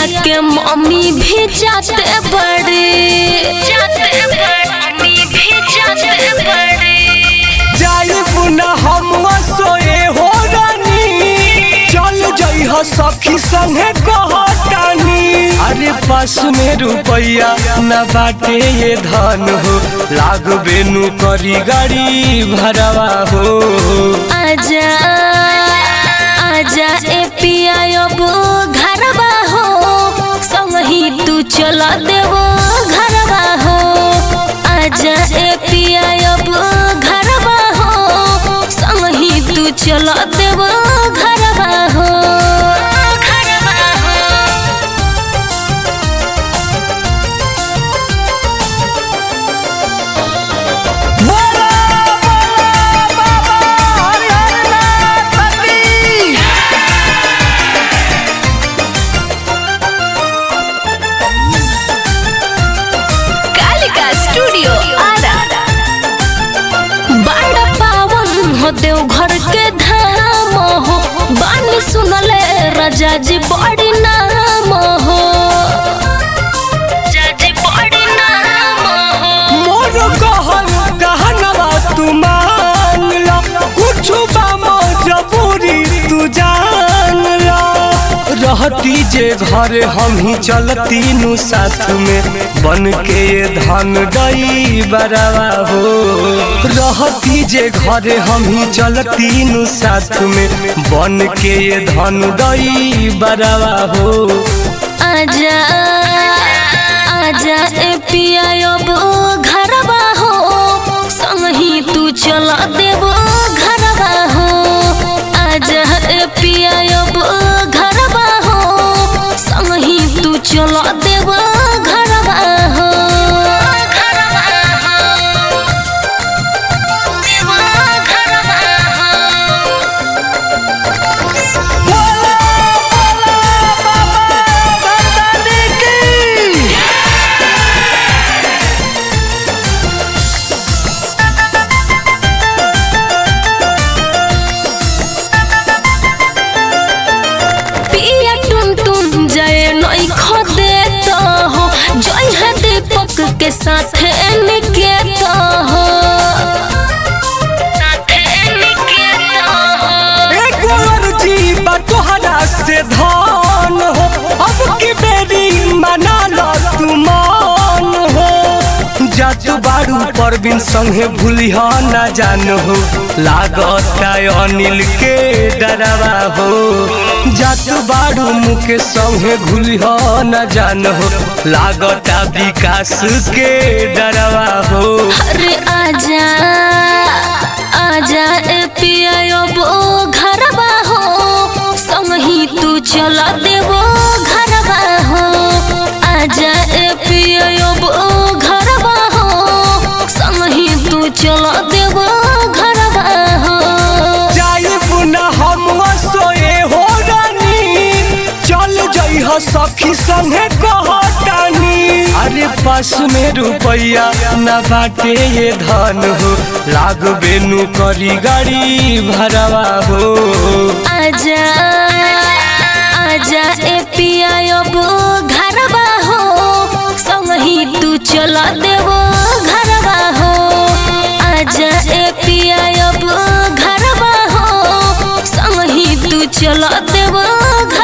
के मम्मी भी जाते बड़े जाई पुना हम सोए हो रानी चल जई हो सखी संगे कहतानी। अरे पास में रुपया न बाटे ये धन हो लाग बेनु करी गाड़ी भरवा हो। आजा आजा ए पिया अब घरवा हो संगही तू चला देवो घरवा हो। आजा ए पिया अब घरवा हो संगही तू चला देवो घरवा हो। देव घर के धाम हो बानी सुनले राजा जी बड़ी नाम हो। मोर कहल कहनवा तू मान ला कुछ बामो जबूरी तू जान ला। रहती जे घर हम ही चलती नु साथ में बन के ये धन गई बरवा हो। रहती जे घर हम ही चलती नु साथ में बन के ये धन गई बरवा हो। आजा आजा ए पिया अब घरवा हो संगही तू चला देवो घरवा हो। आजा ए पिया अब घरवा हो संगही तू चला देवो घरवा हो। के साथ निकेता हो एक अर्जी बा तोहरा से धन हो अब की बेरी मना लो तू मान हो। जात बारू परबिन संगे भूलिहा न जान हो लागता अनिल के डरवा हो। जात बारू मुके संगे भूलिहा न जान हो लागता विकास के डरवा हो। अरे आजा आजा ए पिया अब घरवा हो संगही तू चला देवो घरवा हो। आजा ए पिया अब घरवा हो संगही तू चला देवो घरवा हो। जाई पुना हम सोए हो रानी चल जई हो सखी संगे कहतानी। अरे पास में रुपया न बाटे ये धन हो लाग बेनु करी गाड़ी भरवा हो। आजा आजा ए पिया अब घरवा हो संगही तू चला देवो घरवा हो। आजा ए पिया अब घरवा हो संगही तू चला देवो।